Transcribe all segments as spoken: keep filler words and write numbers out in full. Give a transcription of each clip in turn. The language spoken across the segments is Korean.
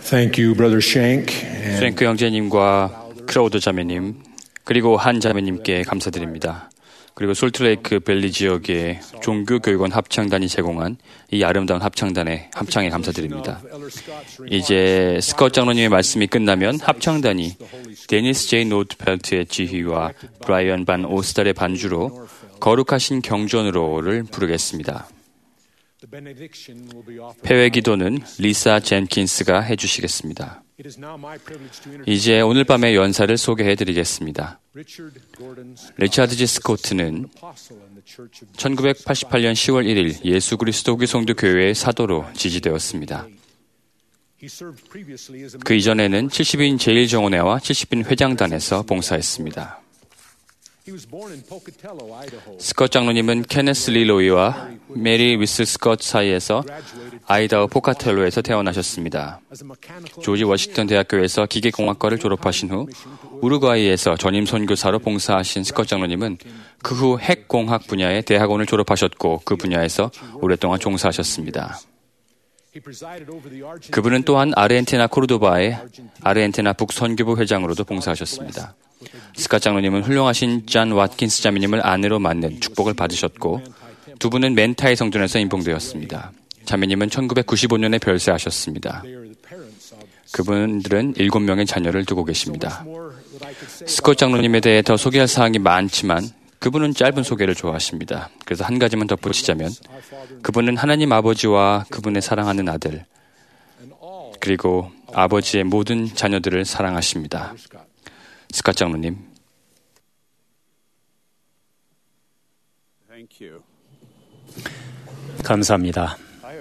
Thank you, Brother Shank. and 프랭크 형제님과 크라우드 자매님, 그리고 한 자매님께 감사드립니다. 그리고 솔트레이크 밸리 지역의 종교교육원 합창단이 제공한 이 아름다운 합창단에 합창에 감사드립니다. 이제 스콧 장로님의 말씀이 끝나면 합창단이 데니스 제이 노트펠트의 지휘와 브라이언 반 오스달의 반주로 거룩하신 경전으로를 부르겠습니다. 폐회 기도는 리사 젠킨스가 해주시겠습니다. 이제 오늘 밤의 연사를 소개해드리겠습니다. 리차드 지 스코트는 천구백팔십팔 년 시월 일 일 예수 그리스도교 성도교회의 사도로 지지되었습니다. 그 이전에는 칠십 인 제일 정원회와 칠십 인 회장단에서 봉사했습니다. 스콧 장로님은 케네스 리 로이와 메리 위스 스콧 사이에서 아이다호 포카텔로에서 태어나셨습니다. 조지 워싱턴 대학교에서 기계공학과를 졸업하신 후 우루과이에서 전임 선교사로 봉사하신 스콧 장로님은 그 후 핵공학 분야의 대학원을 졸업하셨고 그 분야에서 오랫동안 종사하셨습니다. 그분은 또한 아르헨티나 코르도바의 아르헨티나 북선교부 회장으로도 봉사하셨습니다. 스콧 장로님은 훌륭하신 잔 왓킨스 자매님을 아내로 맞는 축복을 받으셨고 두 분은 멘타이 성전에서 임봉되었습니다. 자매님은 천구백구십오 년에 별세하셨습니다. 그분들은 일곱 명의 자녀를 두고 계십니다. 스콧 장로님에 대해 더 소개할 사항이 많지만 그분은 짧은 소개를 좋아하십니다. 그래서 한 가지만 덧붙이자면 그분은 하나님 아버지와 그분의 사랑하는 아들 그리고 아버지의 모든 자녀들을 사랑하십니다. 스콧 장로님. 감사합니다.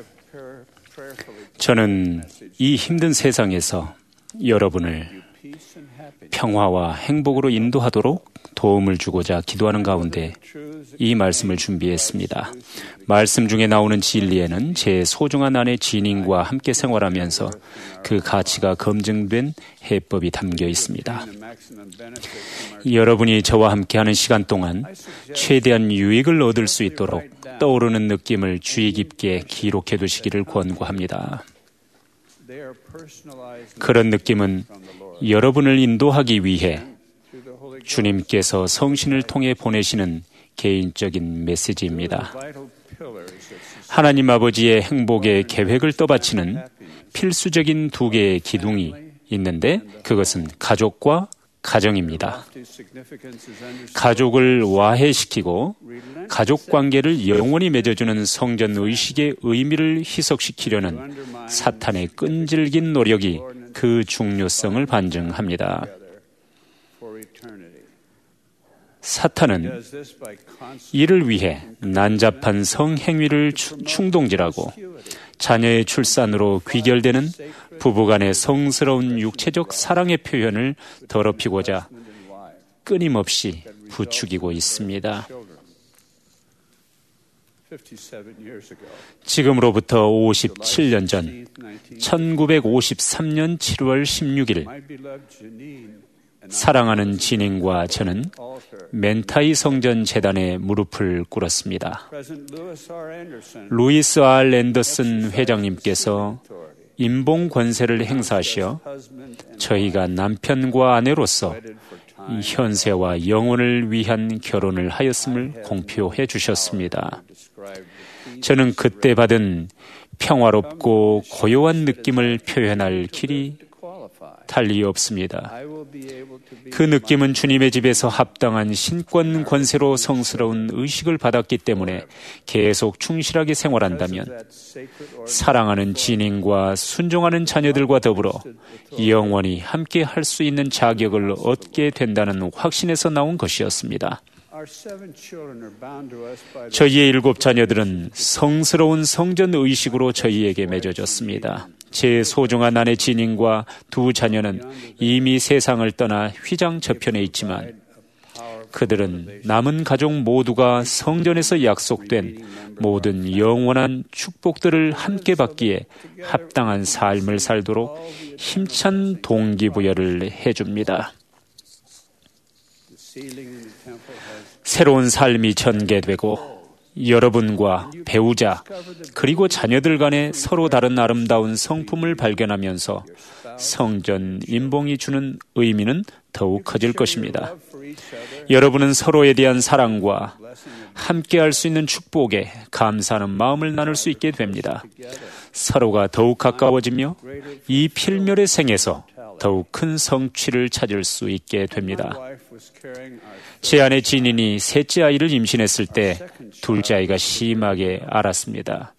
저는 이 힘든 세상에서 여러분을 평화와 행복으로 인도하도록 도움을 주고자 기도하는 가운데 이 말씀을 준비했습니다. 말씀 중에 나오는 진리에는 제 소중한 아내 지닝과 함께 생활하면서 그 가치가 검증된 해법이 담겨 있습니다. 여러분이 저와 함께하는 시간 동안 최대한 유익을 얻을 수 있도록 떠오르는 느낌을 주의 깊게 기록해 두시기를 권고합니다. 그런 느낌은 여러분을 인도하기 위해 주님께서 성신을 통해 보내시는 개인적인 메시지입니다. 하나님 아버지의 행복의 계획을 떠받치는 필수적인 두 개의 기둥이 있는데 그것은 가족과 가정입니다. 가족을 와해시키고 가족 관계를 영원히 맺어주는 성전 의식의 의미를 희석시키려는 사탄의 끈질긴 노력이 그 중요성을 반증합니다. 사탄은 이를 위해 난잡한 성행위를 충동질하고 자녀의 출산으로 귀결되는 부부간의 성스러운 육체적 사랑의 표현을 더럽히고자 끊임없이 부추기고 있습니다. 지금으로부터 오십칠 년 전 천구백오십삼 년 칠월 십육일 사랑하는 지닝과 저는 멘타이 성전 재단에 무릎을 꿇었습니다. 루이스 알 앤더슨 회장님께서 임봉 권세를 행사하시어 저희가 남편과 아내로서 현세와 영혼을 위한 결혼을 하였음을 공표해 주셨습니다. 저는 그때 받은 평화롭고 고요한 느낌을 표현할 길이 달리 없습니다. 그 느낌은 주님의 집에서 합당한 신권 권세로 성스러운 의식을 받았기 때문에 계속 충실하게 생활한다면 사랑하는 지닝과 순종하는 자녀들과 더불어 영원히 함께 할 수 있는 자격을 얻게 된다는 확신에서 나온 것이었습니다. 저희의 일곱 자녀들은 성스러운 성전 의식으로 저희에게 맺어졌습니다. 제 소중한 아내 지닝과 두 자녀는 이미 세상을 떠나 휘장 저편에 있지만 그들은 남은 가족 모두가 성전에서 약속된 모든 영원한 축복들을 함께 받기에 합당한 삶을 살도록 힘찬 동기부여를 해줍니다. 새로운 삶이 전개되고 여러분과 배우자 그리고 자녀들 간의 서로 다른 아름다운 성품을 발견하면서 성전 임봉이 주는 의미는 더욱 커질 것입니다. 여러분은 서로에 대한 사랑과 함께할 수 있는 축복에 감사하는 마음을 나눌 수 있게 됩니다. 서로가 더욱 가까워지며 이 필멸의 생에서 더욱 큰 성취를 찾을 수 있게 됩니다. 제 아내 지닌이 셋째 아이를 임신했을 때 둘째 아이가 심하게 앓았습니다.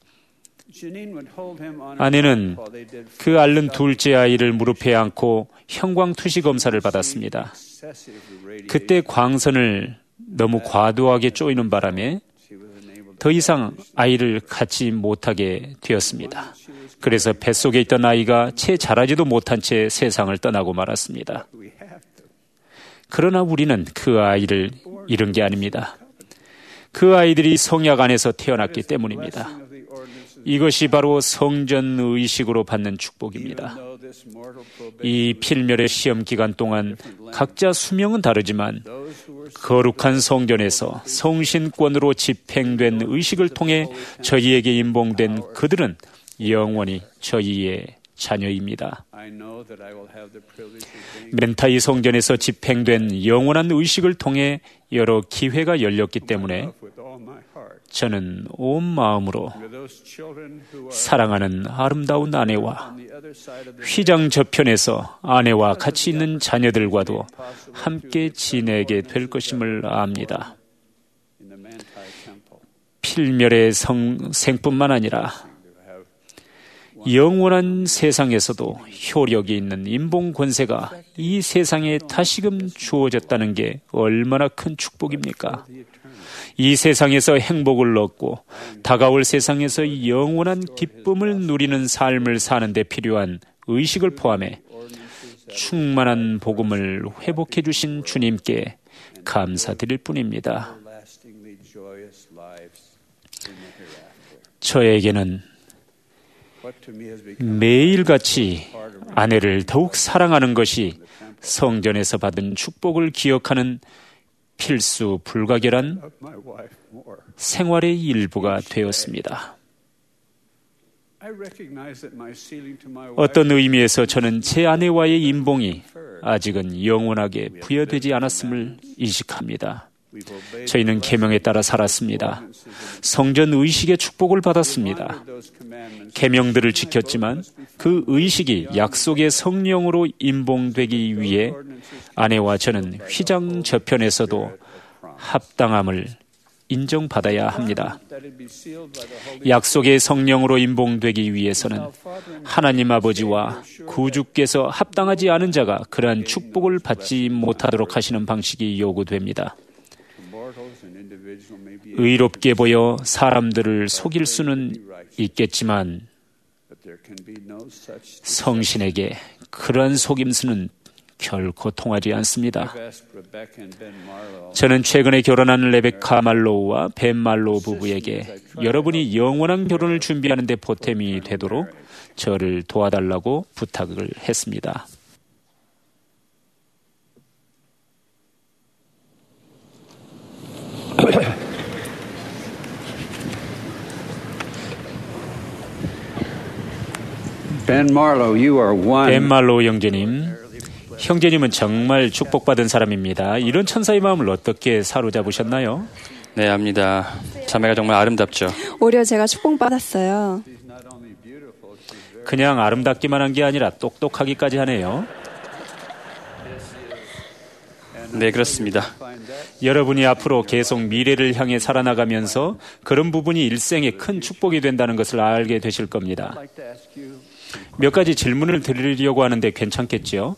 아내는 그 앓는 둘째 아이를 무릎에 안고 형광투시 검사를 받았습니다. 그때 광선을 너무 과도하게 쪼이는 바람에 더 이상 아이를 갖지 못하게 되었습니다. 그래서 뱃속에 있던 아이가 채 자라지도 못한 채 세상을 떠나고 말았습니다. 그러나 우리는 그 아이를 잃은 게 아닙니다. 그 아이들이 성약 안에서 태어났기 때문입니다. 이것이 바로 성전 의식으로 받는 축복입니다. 이 필멸의 시험 기간 동안 각자 수명은 다르지만 거룩한 성전에서 성신권으로 집행된 의식을 통해 저희에게 임봉된 그들은 영원히 저희의 자녀입니다. 멘타이 성전에서 집행된 영원한 의식을 통해 여러 기회가 열렸기 때문에 저는 온 마음으로 사랑하는 아름다운 아내와 휘장 저편에서 아내와 같이 있는 자녀들과도 함께 지내게 될 것임을 압니다. 필멸의 성, 생뿐만 아니라 영원한 세상에서도 효력이 있는 임봉 권세가 이 세상에 다시금 주어졌다는 게 얼마나 큰 축복입니까? 이 세상에서 행복을 얻고 다가올 세상에서 영원한 기쁨을 누리는 삶을 사는 데 필요한 의식을 포함해 충만한 복음을 회복해 주신 주님께 감사드릴 뿐입니다. 저에게는 매일같이 아내를 더욱 사랑하는 것이 성전에서 받은 축복을 기억하는 필수 불가결한 생활의 일부가 되었습니다. 어떤 의미에서 저는 제 아내와의 임봉이 아직은 영원하게 부여되지 않았음을 인식합니다. 저희는 계명에 따라 살았습니다. 성전 의식의 축복을 받았습니다. 계명들을 지켰지만 그 의식이 약속의 성령으로 임봉되기 위해 아내와 저는 휘장 저편에서도 합당함을 인정받아야 합니다. 약속의 성령으로 임봉되기 위해서는 하나님 아버지와 구주께서 합당하지 않은 자가 그러한 축복을 받지 못하도록 하시는 방식이 요구됩니다. 의롭게 보여 사람들을 속일 수는 있겠지만 성신에게 그러한 속임수는 결코 통하지 않습니다. 저는 최근에 결혼한 레베카 말로우와 벤 말로우 부부에게 여러분이 영원한 결혼을 준비하는 데 보탬이 되도록 저를 도와달라고 부탁을 했습니다. 벤 말로우, you are one. 벤 말로우 형제님, 형제님은 정말 축복받은 사람입니다. 이런 천사의 마음을 어떻게 사로잡으셨나요? 네, 압니다. 자매가 정말 아름답죠. 오히려 제가 축복받았어요. 그냥 아름답기만 한 게 아니라 똑똑하기까지 하네요. 네, 그렇습니다. 여러분이 앞으로 계속 미래를 향해 살아나가면서 그런 부분이 일생의 큰 축복이 된다는 것을 알게 되실 겁니다. 몇 가지 질문을 드리려고 하는데 괜찮겠지요?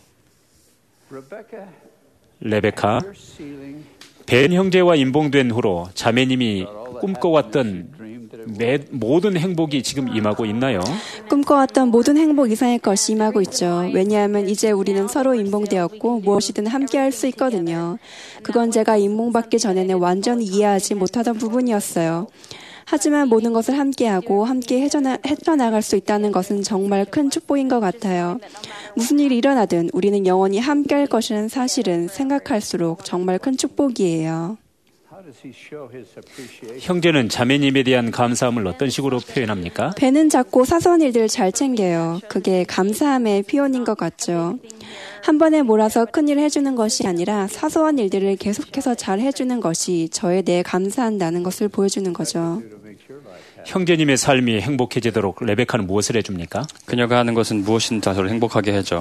레베카, 벤 형제와 임봉된 후로 자매님이 꿈꿔왔던 매, 모든 행복이 지금 임하고 있나요? 꿈꿔왔던 모든 행복 이상의 것이 임하고 있죠. 왜냐하면 이제 우리는 서로 임봉되었고 무엇이든 함께 할 수 있거든요. 그건 제가 임봉받기 전에는 완전히 이해하지 못하던 부분이었어요. 하지만 모든 것을 함께하고 함께 헤쳐나, 헤쳐나갈 수 있다는 것은 정말 큰 축복인 것 같아요. 무슨 일이 일어나든 우리는 영원히 함께할 것이라는 사실은 생각할수록 정말 큰 축복이에요. 형제는 자매님에 대한 감사함을 어떤 식으로 표현합니까? 배는 작고 사소한 일들을 잘 챙겨요. 그게 감사함의 표현인 것 같죠. 한 번에 몰아서 큰일을 해주는 것이 아니라 사소한 일들을 계속해서 잘 해주는 것이 저에 대해 감사한다는 것을 보여주는 거죠. 형제님의 삶이 행복해지도록 레베카는 무엇을 해줍니까? 그녀가 하는 것은 무엇이든 다 저를 행복하게 하죠.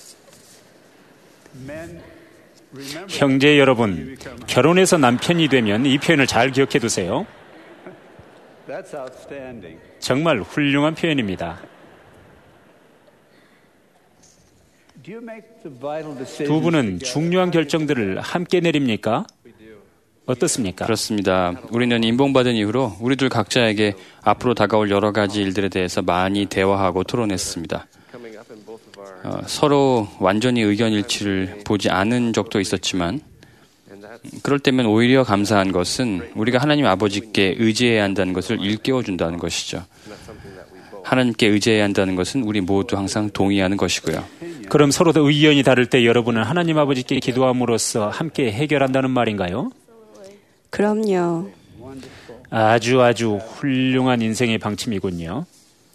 형제 여러분, 결혼해서 남편이 되면 이 표현을 잘 기억해 두세요. 정말 훌륭한 표현입니다. 두 분은 중요한 결정들을 함께 내립니까? 어떻습니까? 그렇습니다. 우리는 임봉받은 이후로 우리들 각자에게 앞으로 다가올 여러 가지 일들에 대해서 많이 대화하고 토론했습니다. 어, 서로 완전히 의견 일치를 보지 않은 적도 있었지만 그럴 때면 오히려 감사한 것은 우리가 하나님 아버지께 의지해야 한다는 것을 일깨워준다는 것이죠. 하나님께 의지해야 한다는 것은 우리 모두 항상 동의하는 것이고요. 그럼 서로 의견이 다를 때 여러분은 하나님 아버지께 기도함으로써 함께 해결한다는 말인가요? 그럼요. 아주 아주 훌륭한 인생의 방침이군요.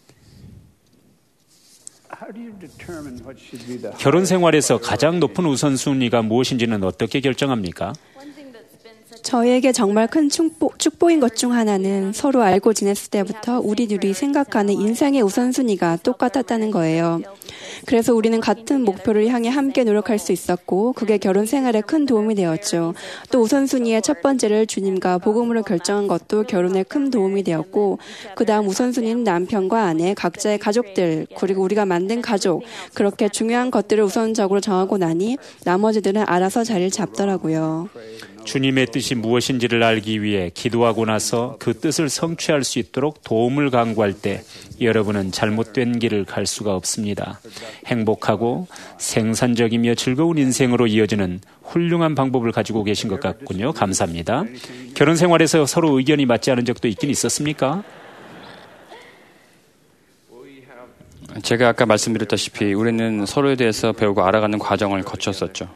결혼 생활에서 가장 높은 우선순위가 무엇인지는 어떻게 결정합니까? 저희에게 정말 큰 축복, 축복인 것 중 하나는 서로 알고 지냈을 때부터 우리 둘이 생각하는 인생의 우선순위가 똑같았다는 거예요. 그래서 우리는 같은 목표를 향해 함께 노력할 수 있었고 그게 결혼 생활에 큰 도움이 되었죠. 또 우선순위의 첫 번째를 주님과 복음으로 결정한 것도 결혼에 큰 도움이 되었고 그 다음 우선순위는 남편과 아내, 각자의 가족들, 그리고 우리가 만든 가족, 그렇게 중요한 것들을 우선적으로 정하고 나니 나머지들은 알아서 자리를 잡더라고요. 주님의 뜻이 무엇인지를 알기 위해 기도하고 나서 그 뜻을 성취할 수 있도록 도움을 강구할 때 여러분은 잘못된 길을 갈 수가 없습니다. 행복하고 생산적이며 즐거운 인생으로 이어지는 훌륭한 방법을 가지고 계신 것 같군요. 감사합니다. 결혼 생활에서 서로 의견이 맞지 않은 적도 있긴 있었습니까? 제가 아까 말씀드렸다시피 우리는 서로에 대해서 배우고 알아가는 과정을 거쳤었죠.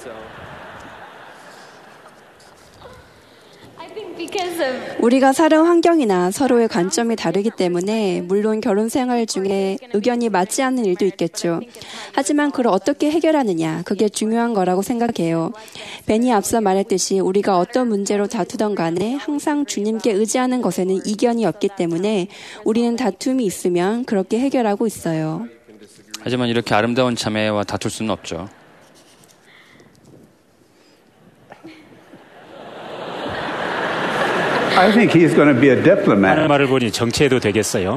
우리가 사는 환경이나 서로의 관점이 다르기 때문에 물론 결혼 생활 중에 의견이 맞지 않는 일도 있겠죠. 하지만 그걸 어떻게 해결하느냐, 그게 중요한 거라고 생각해요. 벤이 앞서 말했듯이 우리가 어떤 문제로 다투던 간에 항상 주님께 의지하는 것에는 이견이 없기 때문에 우리는 다툼이 있으면 그렇게 해결하고 있어요. 하지만 이렇게 아름다운 자매와 다툴 수는 없죠. I think he's going to be a diplomat. 하는 말을 보니 정치해도 되겠어요?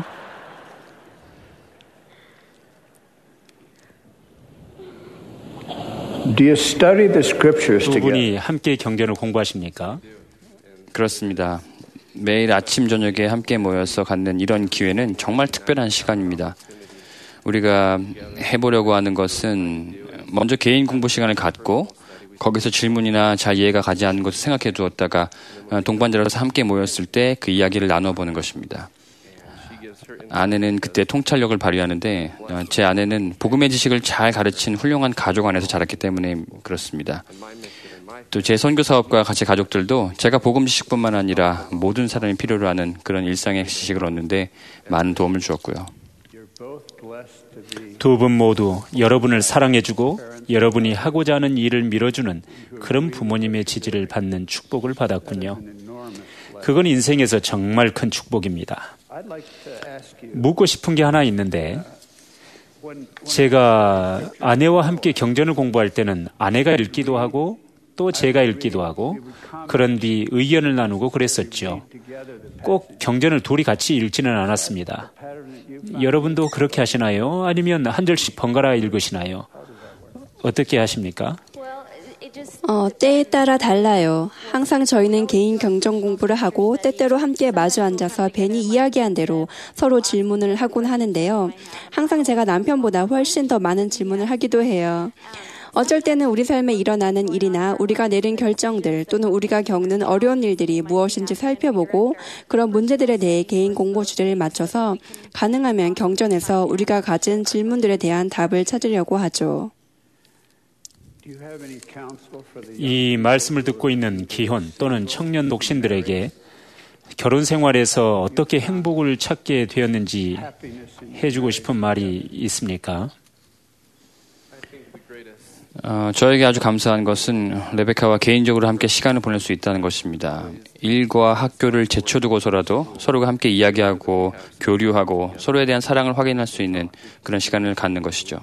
Do you study the scriptures 두 together? 분이 함께 경전을 공부하십니까? 그렇습니다. 매일 아침 저녁에 함께 모여서 갖는 이런 기회는 정말 특별한 시간입니다. 우리가 해보려고 하는 것은 먼저 개인 공부 시간을 갖고 거기서 질문이나 잘 이해가 가지 않는 것을 생각해 두었다가 동반자로서 함께 모였을 때 그 이야기를 나눠보는 것입니다. 아내는 그때 통찰력을 발휘하는데 제 아내는 복음의 지식을 잘 가르친 훌륭한 가족 안에서 자랐기 때문에 그렇습니다. 또 제 선교 사업과 같이 가족들도 제가 복음 지식뿐만 아니라 모든 사람이 필요로 하는 그런 일상의 지식을 얻는데 많은 도움을 주었고요. 두 분 모두 여러분을 사랑해주고 여러분이 하고자 하는 일을 밀어주는 그런 부모님의 지지를 받는 축복을 받았군요. 그건 인생에서 정말 큰 축복입니다. 묻고 싶은 게 하나 있는데 제가 아내와 함께 경전을 공부할 때는 아내가 읽기도 하고 또 제가 읽기도 하고 그런 뒤 의견을 나누고 그랬었죠. 꼭 경전을 둘이 같이 읽지는 않았습니다. 여러분도 그렇게 하시나요? 아니면 한 절씩 번갈아 읽으시나요? 어떻게 하십니까? 어, 때에 따라 달라요. 항상 저희는 개인 경전 공부를 하고 때때로 함께 마주 앉아서 벤이 이야기한 대로 서로 질문을 하곤 하는데요. 항상 제가 남편보다 훨씬 더 많은 질문을 하기도 해요. 어쩔 때는 우리 삶에 일어나는 일이나 우리가 내린 결정들 또는 우리가 겪는 어려운 일들이 무엇인지 살펴보고 그런 문제들에 대해 개인 공부 주제를 맞춰서 가능하면 경전에서 우리가 가진 질문들에 대한 답을 찾으려고 하죠. 이 말씀을 듣고 있는 기혼 또는 청년 독신들에게 결혼 생활에서 어떻게 행복을 찾게 되었는지 해주고 싶은 말이 있습니까? 어, 저에게 아주 감사한 것은 레베카와 개인적으로 함께 시간을 보낼 수 있다는 것입니다. 일과 학교를 제쳐두고서라도 서로가 함께 이야기하고 교류하고 서로에 대한 사랑을 확인할 수 있는 그런 시간을 갖는 것이죠.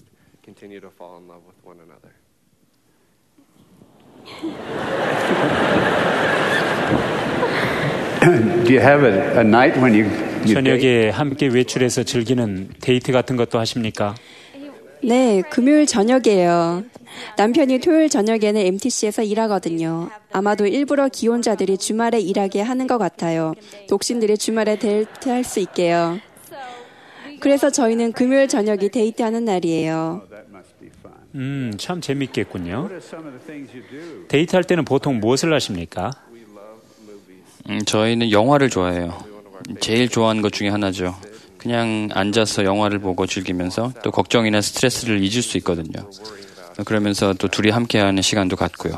Do you have a, a night when you, you 저녁에 함께 외출해서 즐기는 데이트 같은 것도 하십니까? 네, 금요일 저녁이에요. 남편이 토요일 저녁에는 엠티씨에서 일하거든요. 아마도 일부러 기혼자들이 주말에 일하게 하는 것 같아요. 독신들이 주말에 데이트할 수 있게요. 그래서 저희는 금요일 저녁이 데이트하는 날이에요. 음, 참 재밌겠군요. 데이트할 때는 보통 무엇을 하십니까? 음, 저희는 영화를 좋아해요. 제일 좋아하는 것 중에 하나죠. 그냥 앉아서 영화를 보고 즐기면서 또 걱정이나 스트레스를 잊을 수 있거든요. 그러면서 또 둘이 함께하는 시간도 갖고요.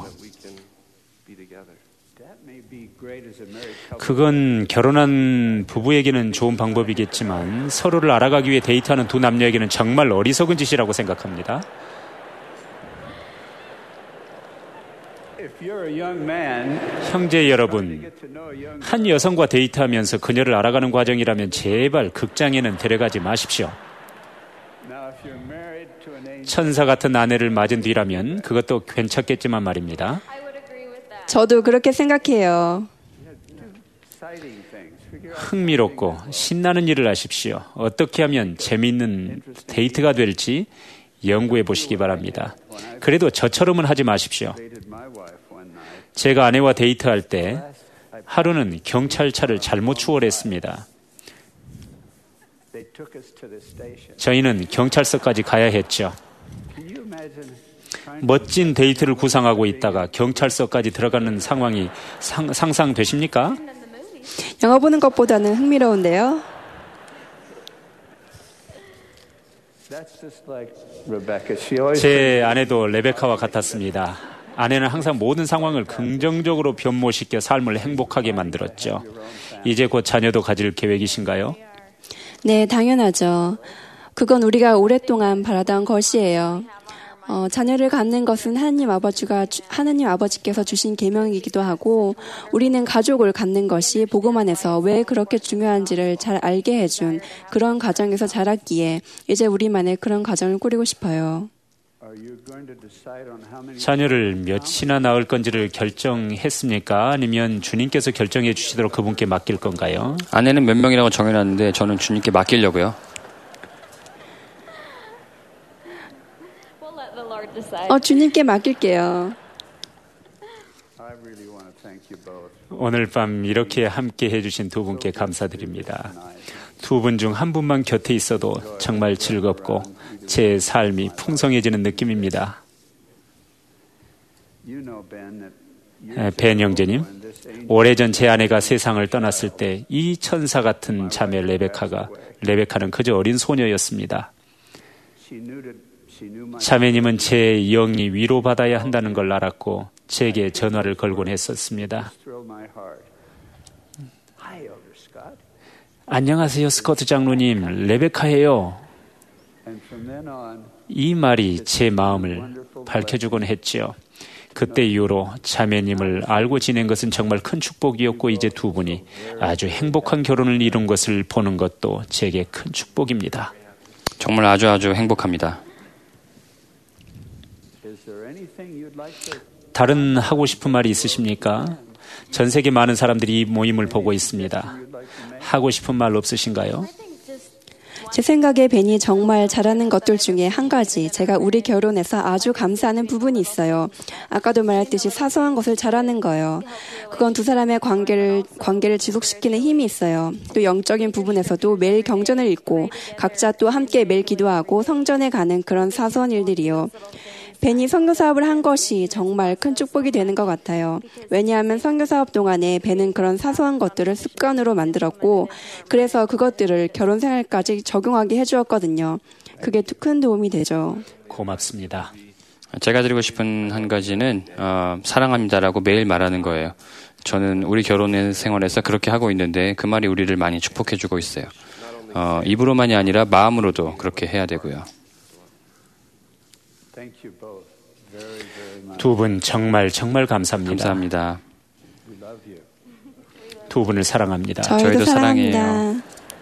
그건 결혼한 부부에게는 좋은 방법이겠지만 서로를 알아가기 위해 데이트하는 두 남녀에게는 정말 어리석은 짓이라고 생각합니다. 형제 여러분, 한 여성과 데이트하면서 그녀를 알아가는 과정이라면 제발 극장에는 데려가지 마십시오. 천사 같은 아내를 맞은 뒤라면 그것도 괜찮겠지만 말입니다. 저도 그렇게 생각해요. 흥미롭고 신나는 일을 하십시오. 어떻게 하면 재미있는 데이트가 될지 연구해 보시기 바랍니다. 그래도 저처럼은 하지 마십시오. 제가 아내와 데이트할 때 하루는 경찰차를 잘못 추월했습니다. 저희는 경찰서까지 가야 했죠. 멋진 데이트를 구상하고 있다가 경찰서까지 들어가는 상황이 상, 상상되십니까? 영화 보는 것보다는 흥미로운데요. 제 아내도 레베카와 같았습니다. 아내는 항상 모든 상황을 긍정적으로 변모시켜 삶을 행복하게 만들었죠. 이제 곧 자녀도 가질 계획이신가요? 네, 당연하죠. 그건 우리가 오랫동안 바라던 것이에요. 어, 자녀를 갖는 것은 하나님 아버지가 하나님 아버지께서 주신 계명이기도 하고 우리는 가족을 갖는 것이 복음 안에서 왜 그렇게 중요한지를 잘 알게 해준 그런 가정에서 자랐기에 이제 우리만의 그런 가정을 꾸리고 싶어요. 자녀를 몇이나 낳을 건지를 결정했습니까? 아니면 주님께서 결정해 주시도록 그분께 맡길 건가요? 아내는 몇 명이라고 정해놨는데 저는 주님께 맡기려고요. 어, 주님께 맡길게요. 오늘 밤 이렇게 함께 해주신 두 분께 감사드립니다. 두 분 중 한 분만 곁에 있어도 정말 즐겁고 제 삶이 풍성해지는 느낌입니다. 벤 형제님, 오래전 제 아내가 세상을 떠났을 때 이 천사 같은 자매 레베카가 레베카는 그저 어린 소녀였습니다. 자매님은 제 영이 위로받아야 한다는 걸 알았고 제게 전화를 걸곤 했었습니다. 안녕하세요, 스코트 장로님. 레베카예요. 이 말이 제 마음을 밝혀주곤 했지요. 그때 이후로 자매님을 알고 지낸 것은 정말 큰 축복이었고 이제 두 분이 아주 행복한 결혼을 이룬 것을 보는 것도 제게 큰 축복입니다. 정말 아주 아주 행복합니다. 다른 하고 싶은 말이 있으십니까? 전 세계 많은 사람들이 이 모임을 보고 있습니다. 하고 싶은 말 없으신가요? 제 생각에 벤이 정말 잘하는 것들 중에 한 가지, 제가 우리 결혼에서 아주 감사하는 부분이 있어요. 아까도 말했듯이 사소한 것을 잘하는 거예요. 그건 두 사람의 관계를, 관계를 지속시키는 힘이 있어요. 또 영적인 부분에서도 매일 경전을 읽고 각자 또 함께 매일 기도하고 성전에 가는 그런 사소한 일들이요. 벤이 선교사업을 한 것이 정말 큰 축복이 되는 것 같아요. 왜냐하면 선교사업 동안에 벤은 그런 사소한 것들을 습관으로 만들었고 그래서 그것들을 결혼 생활까지 적용하게 해주었거든요. 그게 큰 도움이 되죠. 고맙습니다. 제가 드리고 싶은 한 가지는 어, 사랑합니다라고 매일 말하는 거예요. 저는 우리 결혼 생활에서 그렇게 하고 있는데 그 말이 우리를 많이 축복해주고 있어요. 어, 입으로만이 아니라 마음으로도 그렇게 해야 되고요. 두 분 정말 정말 감사합니다. 감사합니다. 두 분을 사랑합니다. 저희도, 저희도 사랑합니다. 사랑해요.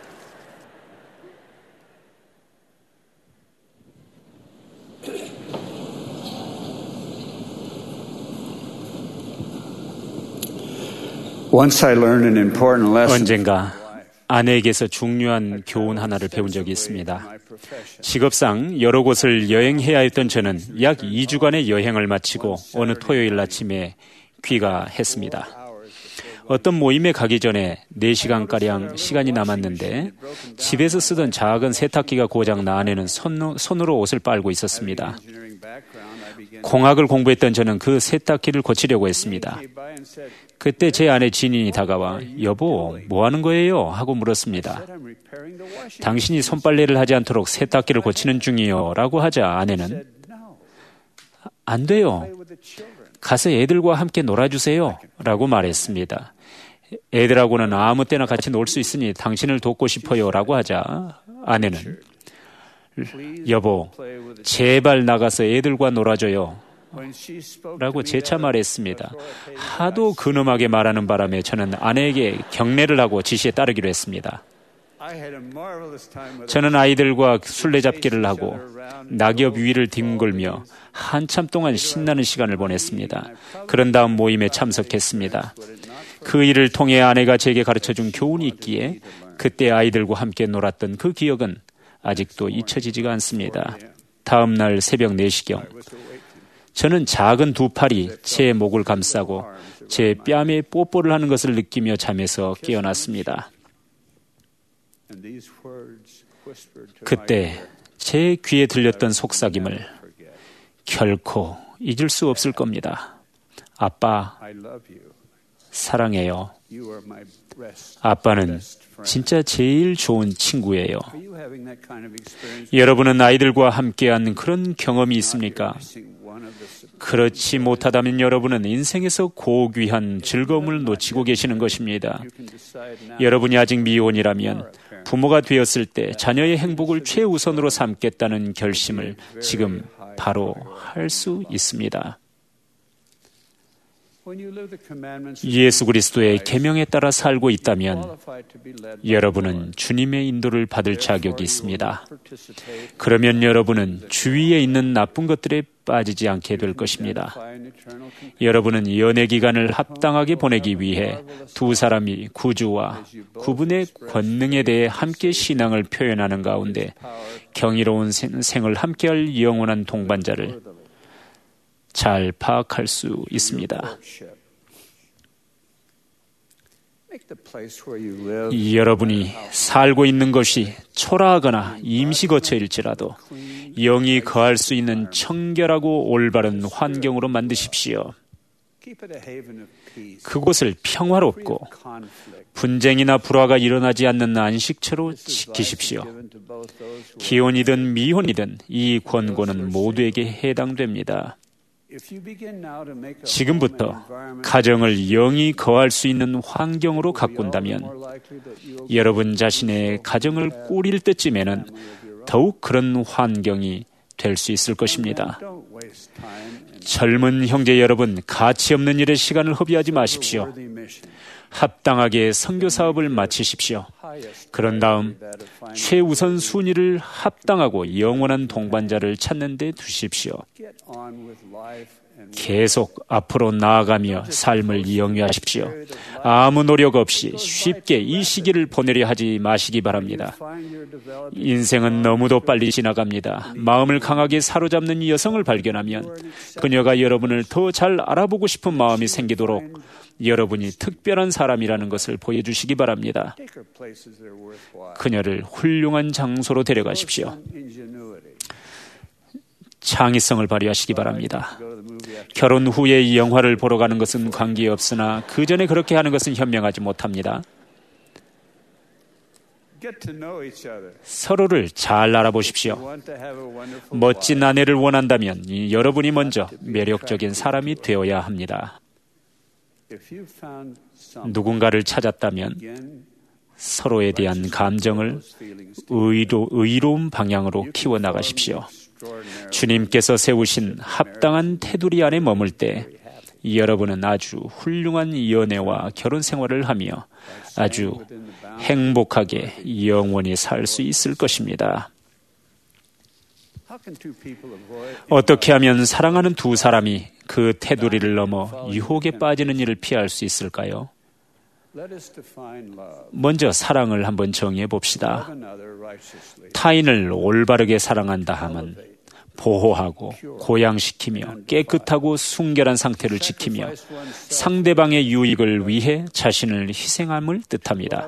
Once I learned an important lesson. 언젠가 아내에게서 중요한 교훈 하나를 배운 적이 있습니다. 직업상 여러 곳을 여행해야 했던 저는 약 이 주간의 여행을 마치고 어느 토요일 아침에 귀가했습니다. 어떤 모임에 가기 전에 네 시간가량 시간이 남았는데 집에서 쓰던 작은 세탁기가 고장나 아내는 손, 손으로 옷을 빨고 있었습니다. 공학을 공부했던 저는 그 세탁기를 고치려고 했습니다. 그때 제 아내 지닌이 다가와 여보, 뭐 하는 거예요? 하고 물었습니다. 당신이 손빨래를 하지 않도록 세탁기를 고치는 중이요 라고 하자 아내는 안 돼요. 가서 애들과 함께 놀아주세요 라고 말했습니다. 애들하고는 아무 때나 같이 놀 수 있으니 당신을 돕고 싶어요 라고 하자 아내는 여보, 제발 나가서 애들과 놀아줘요 라고 재차 말했습니다. 하도 근엄하게 말하는 바람에 저는 아내에게 경례를 하고 지시에 따르기로 했습니다. 저는 아이들과 술래잡기를 하고 낙엽 위를 뒹굴며 한참 동안 신나는 시간을 보냈습니다. 그런 다음 모임에 참석했습니다. 그 일을 통해 아내가 제게 가르쳐준 교훈이 있기에 그때 아이들과 함께 놀았던 그 기억은 아직도 잊혀지지가 않습니다. 다음 날 새벽 네 시경 저는 작은 두 팔이 제 목을 감싸고 제 뺨에 뽀뽀를 하는 것을 느끼며 잠에서 깨어났습니다. 그때 제 귀에 들렸던 속삭임을 결코 잊을 수 없을 겁니다. 아빠, 사랑해요. 아빠는 진짜 제일 좋은 친구예요. 여러분은 아이들과 함께한 그런 경험이 있습니까? 그렇지 못하다면 여러분은 인생에서 고귀한 즐거움을 놓치고 계시는 것입니다. 여러분이 아직 미혼이라면 부모가 되었을 때 자녀의 행복을 최우선으로 삼겠다는 결심을 지금 바로 할 수 있습니다. 예수 그리스도의 계명에 따라 살고 있다면 여러분은 주님의 인도를 받을 자격이 있습니다. 그러면 여러분은 주위에 있는 나쁜 것들에 빠지지 않게 될 것입니다. 여러분은 연애 기간을 합당하게 보내기 위해 두 사람이 구주와 구분의 권능에 대해 함께 신앙을 표현하는 가운데 경이로운 생을 함께할 영원한 동반자를 잘 파악할 수 있습니다. 여러분이 살고 있는 것이 초라하거나 임시거처일지라도 영이 거할 수 있는 청결하고 올바른 환경으로 만드십시오. 그곳을 평화롭고 분쟁이나 불화가 일어나지 않는 안식처로 지키십시오. 기혼이든 미혼이든 이 권고는 모두에게 해당됩니다. 지금부터 가정을 영이 거할 수 있는 환경으로 가꾼다면 여러분 자신의 가정을 꾸릴 때쯤에는 더욱 그런 환경이 될 수 있을 것입니다. 젊은 형제 여러분, 가치 없는 일에 시간을 허비하지 마십시오. 합당하게 선교 사업을 마치십시오. 그런 다음 최우선 순위를 합당하고 영원한 동반자를 찾는 데 두십시오. 계속 앞으로 나아가며 삶을 영위하십시오. 아무 노력 없이 쉽게 이 시기를 보내려 하지 마시기 바랍니다. 인생은 너무도 빨리 지나갑니다. 마음을 강하게 사로잡는 이 여성을 발견하면 그녀가 여러분을 더 잘 알아보고 싶은 마음이 생기도록 여러분이 특별한 사람이라는 것을 보여주시기 바랍니다. 그녀를 훌륭한 장소로 데려가십시오. 창의성을 발휘하시기 바랍니다. 결혼 후에 이 영화를 보러 가는 것은 관계없으나 그 전에 그렇게 하는 것은 현명하지 못합니다. 서로를 잘 알아보십시오. 멋진 아내를 원한다면 여러분이 먼저 매력적인 사람이 되어야 합니다. 누군가를 찾았다면 서로에 대한 감정을 의로, 의로운 방향으로 키워나가십시오. 주님께서 세우신 합당한 테두리 안에 머물 때 여러분은 아주 훌륭한 연애와 결혼 생활을 하며 아주 행복하게 영원히 살 수 있을 것입니다. 어떻게 하면 사랑하는 두 사람이 그 테두리를 넘어 유혹에 빠지는 일을 피할 수 있을까요? 먼저 사랑을 한번 정의해 봅시다. 타인을 올바르게 사랑한다 하면 보호하고 고양시키며 깨끗하고 순결한 상태를 지키며 상대방의 유익을 위해 자신을 희생함을 뜻합니다.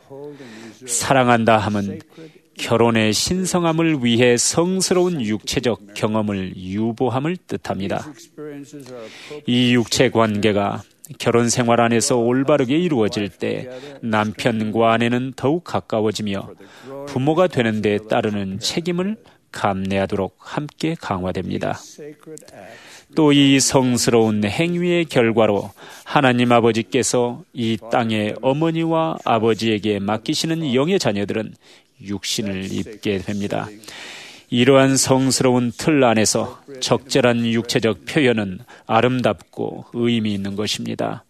사랑한다 하면 결혼의 신성함을 위해 성스러운 육체적 경험을 유보함을 뜻합니다. 이 육체 관계가 결혼 생활 안에서 올바르게 이루어질 때 남편과 아내는 더욱 가까워지며 부모가 되는 데 따르는 책임을 감내하도록 함께 강화됩니다. 또 이 성스러운 행위의 결과로 하나님 아버지께서 이 땅의 어머니와 아버지에게 맡기시는 영의 자녀들은 육신을 입게 됩니다. 이러한 성스러운 틀 안에서 적절한 육체적 표현은 아름답고 의미 있는 것입니다.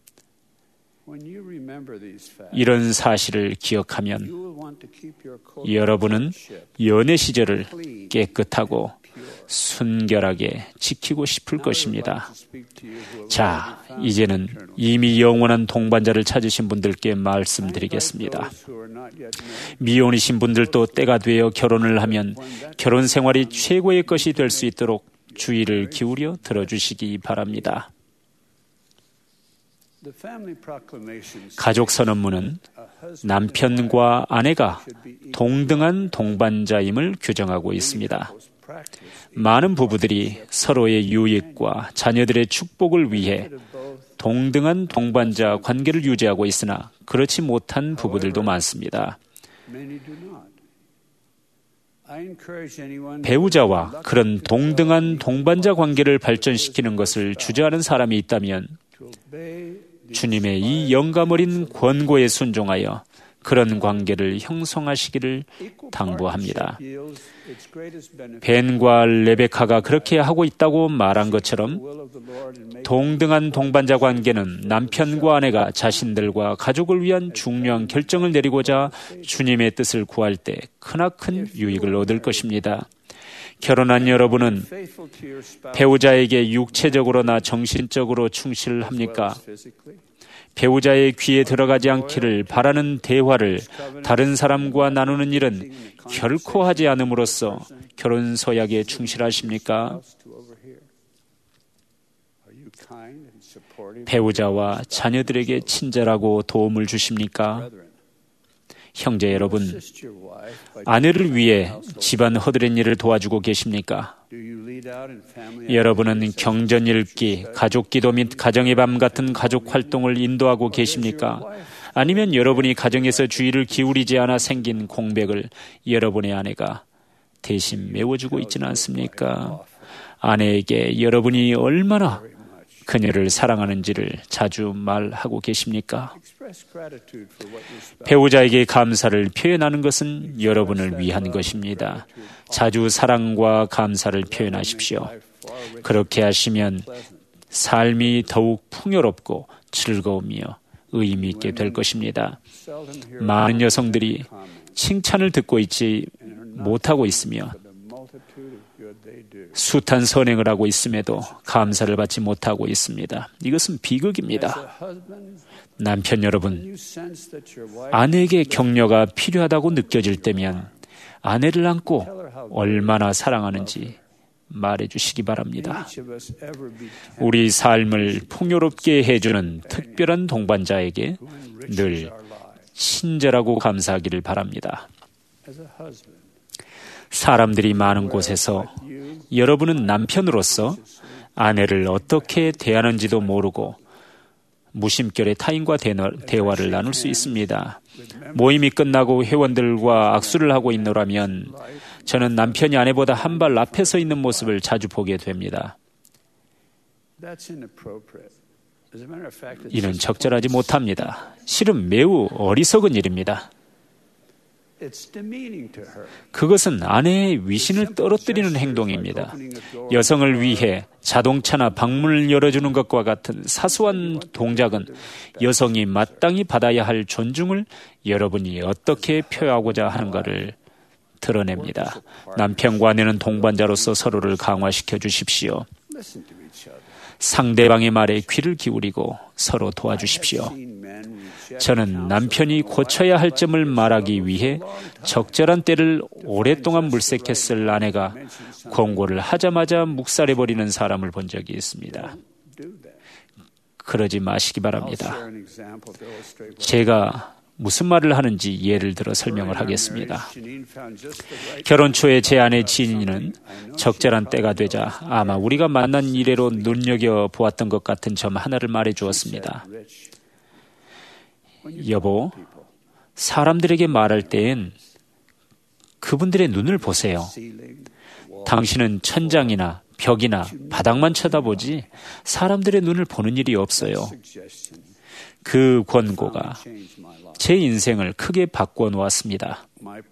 이런 사실을 기억하면 여러분은 연애 시절을 깨끗하고 순결하게 지키고 싶을 것입니다. 자, 이제는 이미 영원한 동반자를 찾으신 분들께 말씀드리겠습니다. 미혼이신 분들도 때가 되어 결혼을 하면 결혼 생활이 최고의 것이 될 수 있도록 주의를 기울여 들어주시기 바랍니다. 가족 선언문은 남편과 아내가 동등한 동반자임을 규정하고 있습니다. 많은 부부들이 서로의 유익과 자녀들의 축복을 위해 동등한 동반자 관계를 유지하고 있으나 그렇지 못한 부부들도 많습니다. 배우자와 그런 동등한 동반자 관계를 발전시키는 것을 주저하는 사람이 있다면 주님의 이 영감 어린 권고에 순종하여 그런 관계를 형성하시기를 당부합니다. 벤과 레베카가 그렇게 하고 있다고 말한 것처럼 동등한 동반자 관계는 남편과 아내가 자신들과 가족을 위한 중요한 결정을 내리고자 주님의 뜻을 구할 때 크나큰 유익을 얻을 것입니다. 결혼한 여러분은 배우자에게 육체적으로나 정신적으로 충실합니까? 배우자의 귀에 들어가지 않기를 바라는 대화를 다른 사람과 나누는 일은 결코 하지 않음으로써 결혼 서약에 충실하십니까? 배우자와 자녀들에게 친절하고 도움을 주십니까? 형제 여러분, 아내를 위해 집안 허드렛 일을 도와주고 계십니까? 여러분은 경전 읽기, 가족 기도 및 가정의 밤 같은 가족 활동을 인도하고 계십니까? 아니면 여러분이 가정에서 주의를 기울이지 않아 생긴 공백을 여러분의 아내가 대신 메워주고 있지는 않습니까? 아내에게 여러분이 얼마나 그녀를 사랑하는지를 자주 말하고 계십니까? 배우자에게 감사를 표현하는 것은 여러분을 위한 것입니다. 자주 사랑과 감사를 표현하십시오. 그렇게 하시면 삶이 더욱 풍요롭고 즐거우며 의미 있게 될 것입니다. 많은 여성들이 칭찬을 듣고 있지 못하고 있으며 숱한 선행을 하고 있음에도 감사를 받지 못하고 있습니다. 이것은 비극입니다. 남편 여러분, 아내에게 격려가 필요하다고 느껴질 때면 아내를 안고 얼마나 사랑하는지 말해주시기 바랍니다. 우리 삶을 풍요롭게 해주는 특별한 동반자에게 늘 친절하고 감사하기를 바랍니다. 사람들이 많은 곳에서 여러분은 남편으로서 아내를 어떻게 대하는지도 모르고 무심결에 타인과 대화를 나눌 수 있습니다. 모임이 끝나고 회원들과 악수를 하고 있노라면 저는 남편이 아내보다 한 발 앞에 서 있는 모습을 자주 보게 됩니다. 이는 적절하지 못합니다. 실은 매우 어리석은 일입니다. 그것은 아내의 위신을 떨어뜨리는 행동입니다. 여성을 위해 자동차나 방문을 열어주는 것과 같은 사소한 동작은 여성이 마땅히 받아야 할 존중을 여러분이 어떻게 표하고자 하는가를 드러냅니다. 남편과 아내는 동반자로서 서로를 강화시켜 주십시오. 상대방의 말에 귀를 기울이고 서로 도와주십시오. 저는 남편이 고쳐야 할 점을 말하기 위해 적절한 때를 오랫동안 물색했을 아내가 권고를 하자마자 묵살해버리는 사람을 본 적이 있습니다. 그러지 마시기 바랍니다. 제가 무슨 말을 하는지 예를 들어 설명을 하겠습니다. 결혼 초에 제 아내 지인이는 적절한 때가 되자 아마 우리가 만난 이래로 눈여겨보았던 것 같은 점 하나를 말해 주었습니다. 여보, 사람들에게 말할 때엔 그분들의 눈을 보세요. 당신은 천장이나 벽이나 바닥만 쳐다보지 사람들의 눈을 보는 일이 없어요. 그 권고가 제 인생을 크게 바꿔 놓았습니다.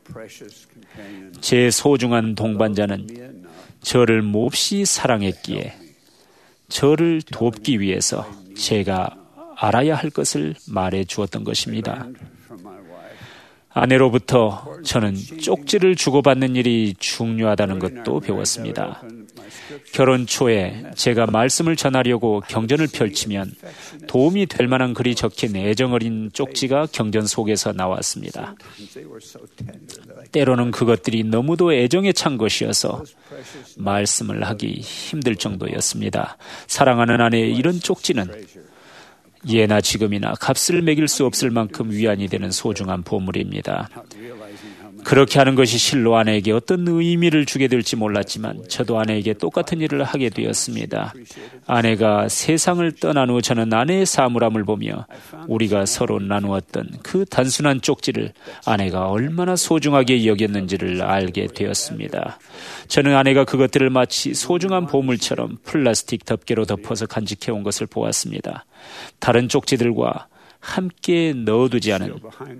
제 소중한 동반자는 저를 몹시 사랑했기에 저를 돕기 위해서 제가 알아야 할 것을 말해 주었던 것입니다. 아내로부터 저는 쪽지를 주고받는 일이 중요하다는 것도 배웠습니다. 결혼 초에 제가 말씀을 전하려고 경전을 펼치면 도움이 될 만한 글이 적힌 애정어린 쪽지가 경전 속에서 나왔습니다. 때로는 그것들이 너무도 애정에 찬 것이어서 말씀을 하기 힘들 정도였습니다. 사랑하는 아내의 이런 쪽지는 예나 지금이나 값을 매길 수 없을 만큼 위안이 되는 소중한 보물입니다. 그렇게 하는 것이 실로 아내에게 어떤 의미를 주게 될지 몰랐지만 저도 아내에게 똑같은 일을 하게 되었습니다. 아내가 세상을 떠난 후 저는 아내의 사물함을 보며 우리가 서로 나누었던 그 단순한 쪽지를 아내가 얼마나 소중하게 여겼는지를 알게 되었습니다. 저는 아내가 그것들을 마치 소중한 보물처럼 플라스틱 덮개로 덮어서 간직해온 것을 보았습니다. 다른 쪽지들과 함께 넣어두지 않은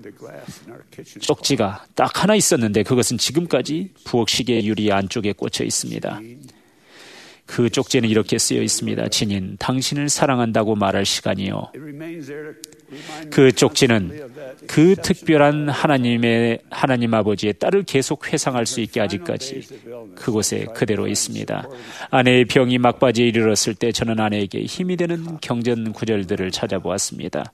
쪽지가 딱 하나 있었는데 그것은 지금까지 부엌시계 유리 안쪽에 꽂혀 있습니다. 그 쪽지는 이렇게 쓰여 있습니다. 진인, 당신을 사랑한다고 말할 시간이요. 그 쪽지는 그 특별한 하나님의 하나님 아버지의 딸을 계속 회상할 수 있게 아직까지 그곳에 그대로 있습니다. 아내의 병이 막바지에 이르렀을 때 저는 아내에게 힘이 되는 경전 구절들을 찾아보았습니다.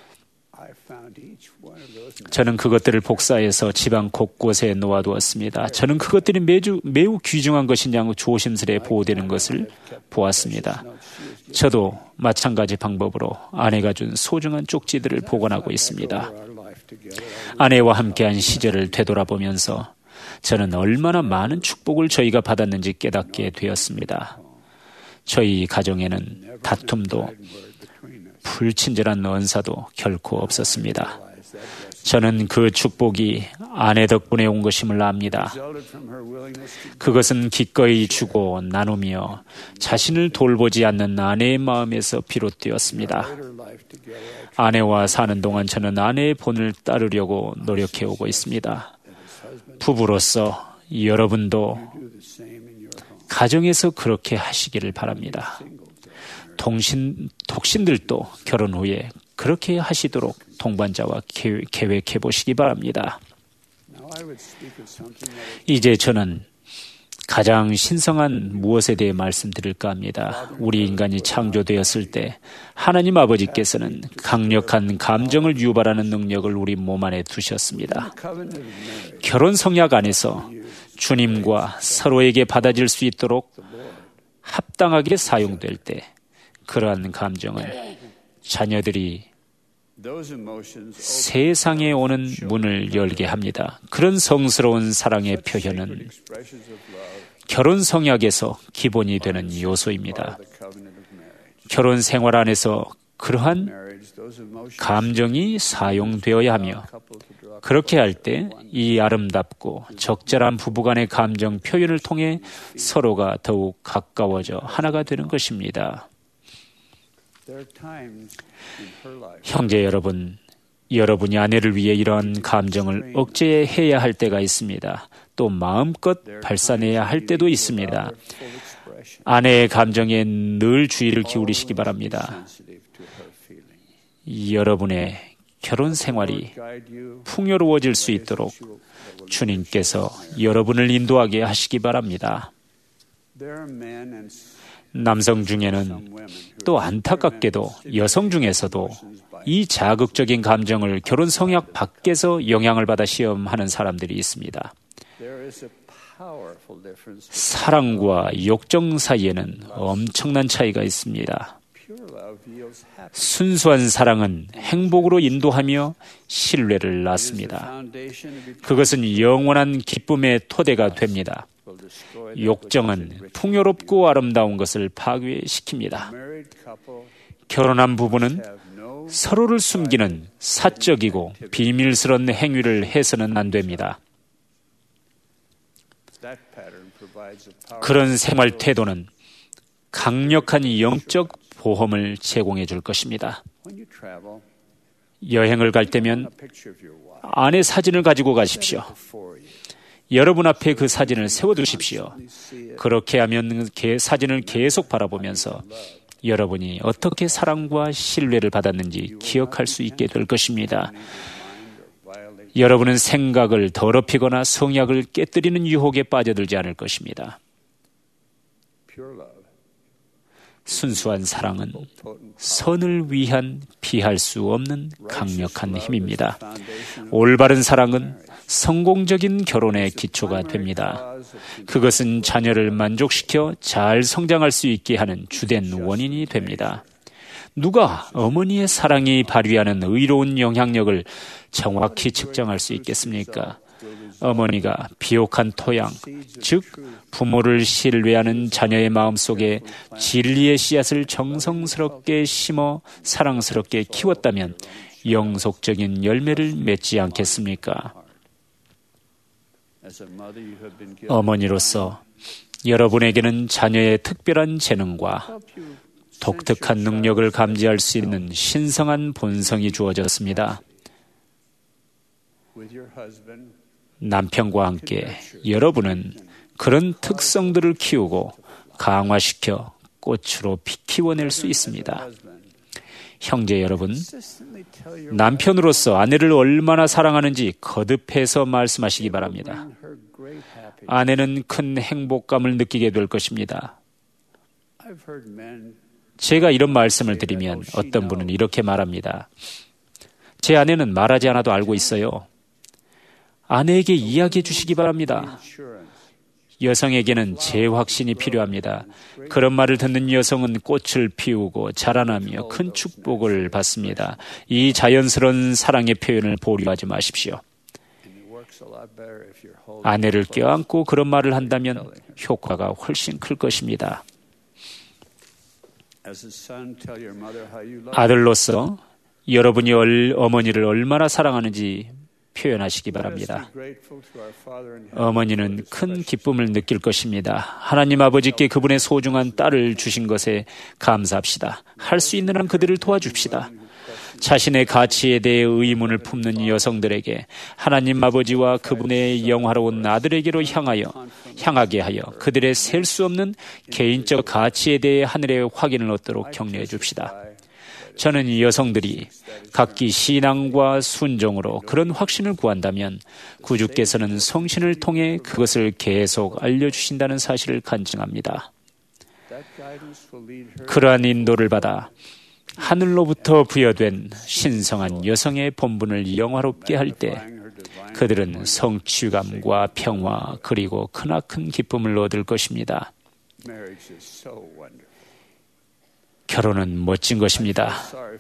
저는 그것들을 복사해서 집안 곳곳에 놓아두었습니다. 저는 그것들이 매주 매우 귀중한 것이냐 조심스레 보호되는 것을 보았습니다. 저도 마찬가지 방법으로 아내가 준 소중한 쪽지들을 보관하고 있습니다. 아내와 함께한 시절을 되돌아보면서 저는 얼마나 많은 축복을 저희가 받았는지 깨닫게 되었습니다. 저희 가정에는 다툼도 불친절한 언사도 결코 없었습니다. 저는 그 축복이 아내 덕분에 온 것임을 압니다. 그것은 기꺼이 주고 나누며 자신을 돌보지 않는 아내의 마음에서 비롯되었습니다. 아내와 사는 동안 저는 아내의 본을 따르려고 노력해오고 있습니다. 부부로서 여러분도 가정에서 그렇게 하시기를 바랍니다. 동신, 독신들도 결혼 후에 그렇게 하시도록 동반자와 계획해 보시기 바랍니다. 이제 저는 가장 신성한 무엇에 대해 말씀드릴까 합니다. 우리 인간이 창조되었을 때 하나님 아버지께서는 강력한 감정을 유발하는 능력을 우리 몸 안에 두셨습니다. 결혼 성약 안에서 주님과 서로에게 받아질 수 있도록 합당하게 사용될 때 그러한 감정을 자녀들이 세상에 오는 문을 열게 합니다. 그런 성스러운 사랑의 표현은 결혼 성약에서 기본이 되는 요소입니다. 결혼 생활 안에서 그러한 감정이 사용되어야 하며 그렇게 할 때 이 아름답고 적절한 부부간의 감정 표현을 통해 서로가 더욱 가까워져 하나가 되는 것입니다. 형제 여러분, 여러분이 아내를 위해 이러한 감정을 억제해야 할 때가 있습니다. 또 마음껏 발산해야 할 때도 있습니다. 아내의 감정에 늘 주의를 기울이시기 바랍니다. 여러분의 결혼 생활이 풍요로워질 수 있도록 주님께서 여러분을 인도하게 하시기 바랍니다. 남성 중에는 또 안타깝게도 여성 중에서도 이 자극적인 감정을 결혼 성약 밖에서 영향을 받아 시험하는 사람들이 있습니다. 사랑과 욕정 사이에는 엄청난 차이가 있습니다. 순수한 사랑은 행복으로 인도하며 신뢰를 낳습니다. 그것은 영원한 기쁨의 토대가 됩니다. 욕정은 풍요롭고 아름다운 것을 파괴시킵니다. 결혼한 부부는 서로를 숨기는 사적이고 비밀스러운 행위를 해서는 안 됩니다. 그런 생활 태도는 강력한 영적 보험을 제공해 줄 것입니다. 여행을 갈 때면 아내 사진을 가지고 가십시오. 여러분 앞에 그 사진을 세워두십시오. 그렇게 하면 그 사진을 계속 바라보면서 여러분이 어떻게 사랑과 신뢰를 받았는지 기억할 수 있게 될 것입니다. 여러분은 생각을 더럽히거나 성약을 깨뜨리는 유혹에 빠져들지 않을 것입니다. 순수한 사랑은 선을 위한 피할 수 없는 강력한 힘입니다. 올바른 사랑은 성공적인 결혼의 기초가 됩니다. 그것은 자녀를 만족시켜 잘 성장할 수 있게 하는 주된 원인이 됩니다. 누가 어머니의 사랑이 발휘하는 의로운 영향력을 정확히 측정할 수 있겠습니까? 어머니가 비옥한 토양, 즉 부모를 신뢰하는 자녀의 마음속에 진리의 씨앗을 정성스럽게 심어 사랑스럽게 키웠다면 영속적인 열매를 맺지 않겠습니까? 어머니로서 여러분에게는 자녀의 특별한 재능과 독특한 능력을 감지할 수 있는 신성한 본성이 주어졌습니다. 남편과 함께 여러분은 그런 특성들을 키우고 강화시켜 꽃으로 키워낼 수 있습니다. 형제 여러분, 남편으로서 아내를 얼마나 사랑하는지 거듭해서 말씀하시기 바랍니다. 아내는 큰 행복감을 느끼게 될 것입니다. 제가 이런 말씀을 드리면 어떤 분은 이렇게 말합니다. 제 아내는 말하지 않아도 알고 있어요. 아내에게 이야기해 주시기 바랍니다. 여성에게는 제 확신이 필요합니다. 그런 말을 듣는 여성은 꽃을 피우고 자라나며 큰 축복을 받습니다. 이 자연스러운 사랑의 표현을 보류하지 마십시오. 아내를 껴안고 그런 말을 한다면 효과가 훨씬 클 것입니다. 아들로서 여러분이 어머니를 얼마나 사랑하는지 표현하시기 바랍니다. 어머니는 큰 기쁨을 느낄 것입니다. 하나님 아버지께 그분의 소중한 딸을 주신 것에 감사합시다. 할 수 있는 한 그들을 도와줍시다. 자신의 가치에 대해 의문을 품는 여성들에게 하나님 아버지와 그분의 영화로운 아들에게로 향하여 향하게 하여 그들의 셀 수 없는 개인적 가치에 대해 하늘의 확인을 얻도록 격려해 줍시다. 저는 이 여성들이 각기 신앙과 순종으로 그런 확신을 구한다면 구주께서는 성신을 통해 그것을 계속 알려주신다는 사실을 간증합니다. 그러한 인도를 받아 하늘로부터 부여된 신성한 여성의 본분을 영화롭게 할 때 그들은 성취감과 평화 그리고 크나큰 기쁨을 얻을 것입니다. 결혼은 멋진 것입니다.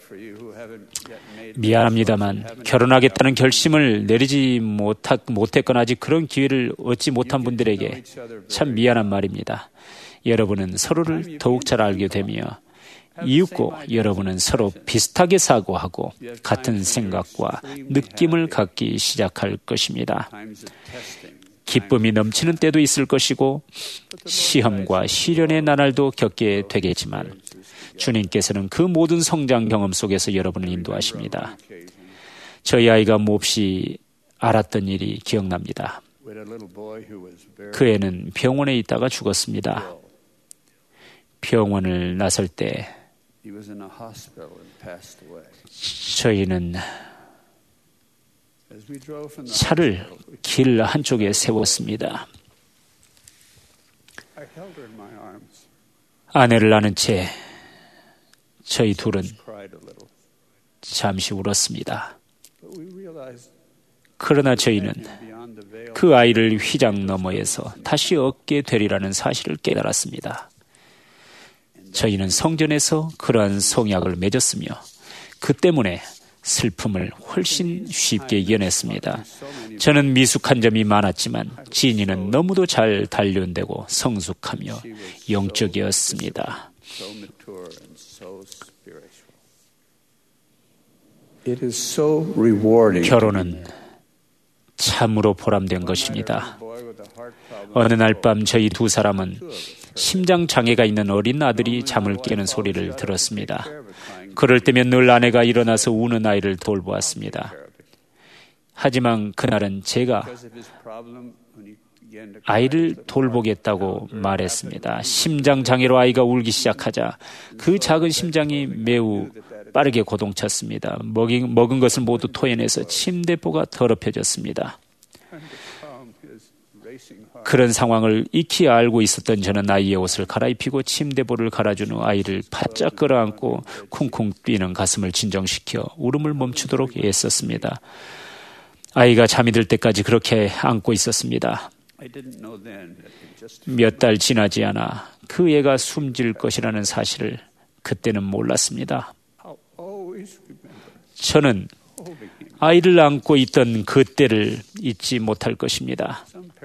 미안합니다만 결혼하겠다는 결심을 내리지 못하, 못했거나 아직 그런 기회를 얻지 못한 분들에게 참 미안한 말입니다. 여러분은 서로를 더욱 잘 알게 되며 이윽고 여러분은 서로 비슷하게 사고하고 같은 생각과 느낌을 갖기 시작할 것입니다. 기쁨이 넘치는 때도 있을 것이고 시험과 시련의 나날도 겪게 되겠지만 주님께서는 그 모든 성장 경험 속에서 여러분을 인도하십니다. 저희 아이가 몹시 알았던 일이 기억납니다. 그 애는 병원에 있다가 죽었습니다. 병원을 나설 때 저희는 차를 길 한쪽에 세웠습니다. 아내를 안은 채 저희 둘은 잠시 울었습니다. 그러나 저희는 그 아이를 휘장 너머에서 다시 얻게 되리라는 사실을 깨달았습니다. 저희는 성전에서 그러한 성약을 맺었으며 그 때문에 슬픔을 훨씬 쉽게 이겨냈습니다. 저는 미숙한 점이 많았지만 지니는 너무도 잘 단련되고 성숙하며 영적이었습니다. 결혼은 참으로 보람된 것입니다. 어느 날 밤 저희 두 사람은 심장 장애가 있는 어린 아들이 잠을 깨는 소리를 들었습니다. 그럴 때면 늘 아내가 일어나서 우는 아이를 돌보았습니다. 하지만 그날은 제가 아이를 돌보겠다고 말했습니다. 심장 장애로 아이가 울기 시작하자 그 작은 심장이 매우 빠르게 고동쳤습니다. 먹인, 먹은 것을 모두 토해내서 침대포가 더럽혀졌습니다. 그런 상황을 익히 알고 있었던 저는 아이의 옷을 갈아입히고 침대볼을 갈아준 후 아이를 바짝 끌어안고 쿵쿵 뛰는 가슴을 진정시켜 울음을 멈추도록 애썼습니다. 아이가 잠이 들 때까지 그렇게 안고 있었습니다. 몇 달 지나지 않아 그 애가 숨질 것이라는 사실을 그때는 몰랐습니다. 저는 아이를 안고 있던 그때를 잊지 못할 것입니다.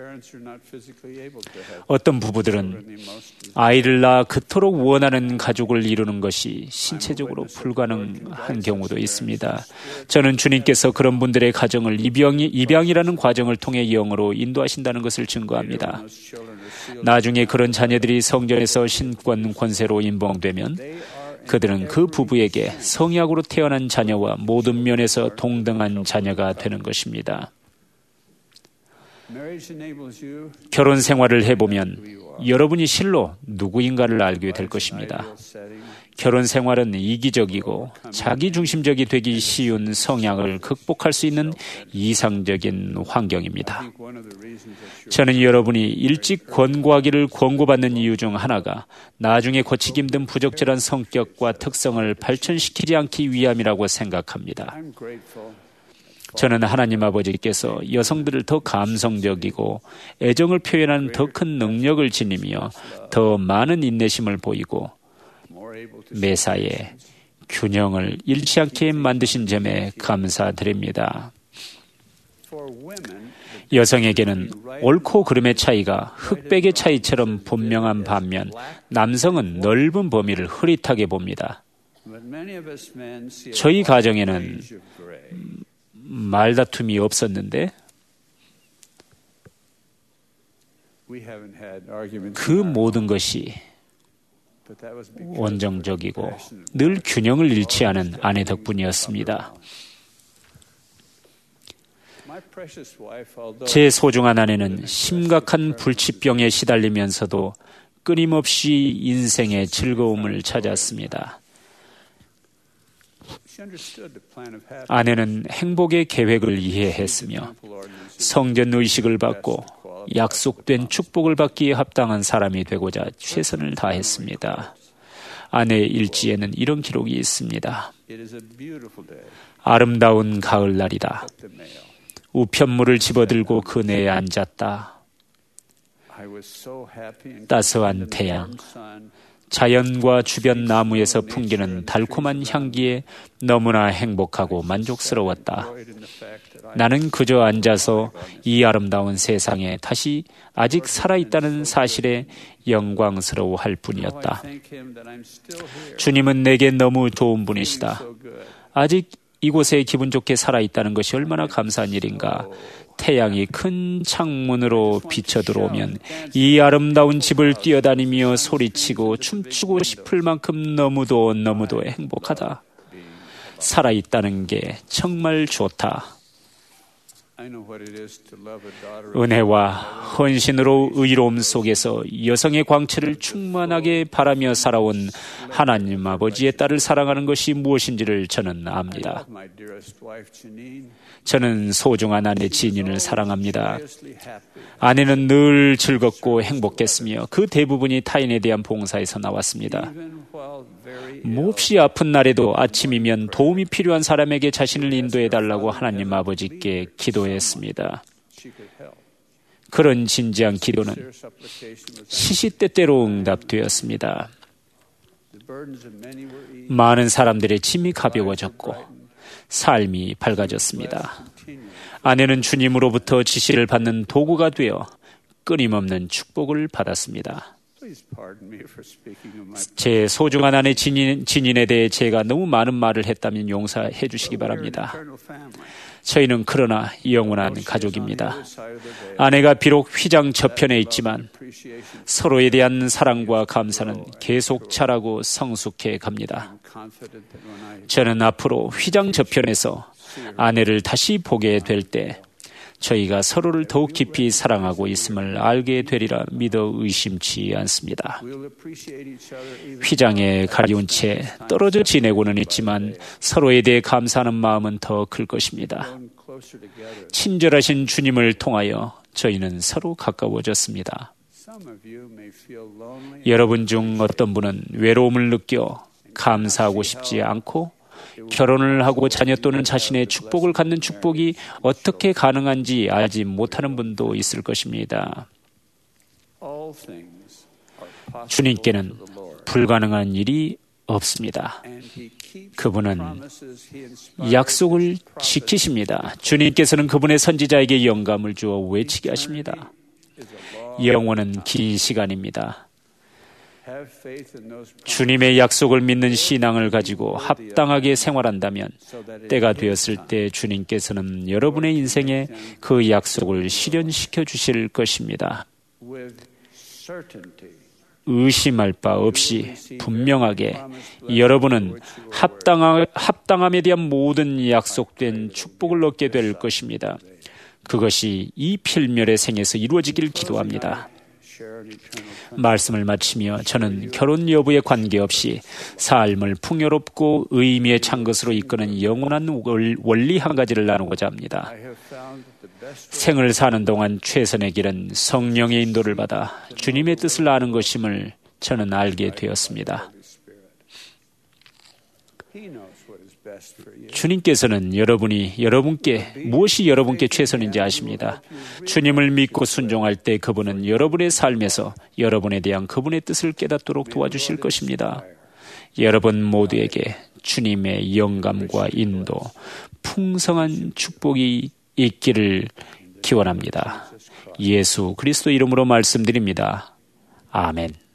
어떤 부부들은 아이를 낳아 그토록 원하는 가족을 이루는 것이 신체적으로 불가능한 경우도 있습니다. 저는 주님께서 그런 분들의 가정을 입양이, 입양이라는 과정을 통해 영으로 인도하신다는 것을 증거합니다. 나중에 그런 자녀들이 성전에서 신권 권세로 임봉되면 그들은 그 부부에게 성약으로 태어난 자녀와 모든 면에서 동등한 자녀가 되는 것입니다. 결혼 생활을 해보면 여러분이 실로 누구인가를 알게 될 것입니다. 결혼 생활은 이기적이고 자기중심적이 되기 쉬운 성향을 극복할 수 있는 이상적인 환경입니다. 저는 여러분이 일찍 권고하기를 권고받는 이유 중 하나가 나중에 고치기 힘든 부적절한 성격과 특성을 발전시키지 않기 위함이라고 생각합니다. 저는 하나님 아버지께서 여성들을 더 감성적이고 애정을 표현하는 더 큰 능력을 지니며 더 많은 인내심을 보이고 매사에 균형을 잃지 않게 만드신 점에 감사드립니다. 여성에게는 옳고 그름의 차이가 흑백의 차이처럼 분명한 반면 남성은 넓은 범위를 흐릿하게 봅니다. 저희 가정에는 말다툼이 없었는데 그 모든 것이 원정적이고 늘 균형을 잃지 않은 아내 덕분이었습니다. 제 소중한 아내는 심각한 불치병에 시달리면서도 끊임없이 인생의 즐거움을 찾았습니다. 아내는 행복의 계획을 이해했으며 성전 의식을 받고 약속된 축복을 받기에 합당한 사람이 되고자 최선을 다했습니다. 아내의 일지에는 이런 기록이 있습니다. 아름다운 가을날이다. 우편물을 집어들고 그네에 앉았다. 따스한 태양, 자연과 주변 나무에서 풍기는 달콤한 향기에 너무나 행복하고 만족스러웠다. 나는 그저 앉아서 이 아름다운 세상에 다시 아직 살아있다는 사실에 영광스러워할 뿐이었다. 주님은 내게 너무 좋은 분이시다. 아직 이곳에 기분 좋게 살아있다는 것이 얼마나 감사한 일인가. 태양이 큰 창문으로 비쳐 들어오면 이 아름다운 집을 뛰어다니며 소리치고 춤추고 싶을 만큼 너무도 너무도 행복하다. 살아있다는 게 정말 좋다. 은혜와 헌신으로 의로움 속에서 여성의 광채를 충만하게 바라며 살아온 하나님 아버지의 딸을 사랑하는 것이 무엇인지를 저는 압니다. 저는 소중한 아내 지닌을 사랑합니다. 아내는 늘 즐겁고 행복했으며 그 대부분이 타인에 대한 봉사에서 나왔습니다. 몹시 아픈 날에도 아침이면 도움이 필요한 사람에게 자신을 인도해달라고 하나님 아버지께 기도했습니다. 그런 진지한 기도는 시시때때로 응답되었습니다. 많은 사람들의 짐이 가벼워졌고 삶이 밝아졌습니다. 아내는 주님으로부터 지시를 받는 도구가 되어 끊임없는 축복을 받았습니다. 제 소중한 아내 진인, 진인에 대해 제가 너무 많은 말을 했다면 용서해 주시기 바랍니다. 저희는 그러나 영원한 가족입니다. 아내가 비록 휘장 저편에 있지만 서로에 대한 사랑과 감사는 계속 자라고 성숙해 갑니다. 저는 앞으로 휘장 저편에서 아내를 다시 보게 될 때 저희가 서로를 더욱 깊이 사랑하고 있음을 알게 되리라 믿어 의심치 않습니다. 휘장에 가리운 채 떨어져 지내고는 있지만 서로에 대해 감사하는 마음은 더 클 것입니다. 친절하신 주님을 통하여 저희는 서로 가까워졌습니다. 여러분 중 어떤 분은 외로움을 느껴 감사하고 싶지 않고 결혼을 하고 자녀 또는 자신의 축복을 갖는 축복이 어떻게 가능한지 알지 못하는 분도 있을 것입니다. 주님께는 불가능한 일이 없습니다. 그분은 약속을 지키십니다. 주님께서는 그분의 선지자에게 영감을 주어 외치게 하십니다. 영원은 긴 시간입니다. 주님의 약속을 믿는 신앙을 가지고 합당하게 생활한다면 때가 되었을 때 주님께서는 여러분의 인생에 그 약속을 실현시켜 주실 것입니다. 의심할 바 없이 분명하게 여러분은 합당함, 합당함에 대한 모든 약속된 축복을 얻게 될 것입니다. 그것이 이 필멸의 생에서 이루어지길 기도합니다. 말씀을 마치며 저는 결혼 여부에 관계없이 삶을 풍요롭고 의미에 찬 것으로 이끄는 영원한 원리 한 가지를 나누고자 합니다. 생을 사는 동안 최선의 길은 성령의 인도를 받아 주님의 뜻을 아는 것임을 저는 알게 되었습니다. 주님께서는 여러분이 여러분께 무엇이 여러분께 최선인지 아십니다. 주님을 믿고 순종할 때 그분은 여러분의 삶에서 여러분에 대한 그분의 뜻을 깨닫도록 도와주실 것입니다. 여러분 모두에게 주님의 영감과 인도, 풍성한 축복이 있기를 기원합니다. 예수 그리스도 이름으로 말씀드립니다. 아멘.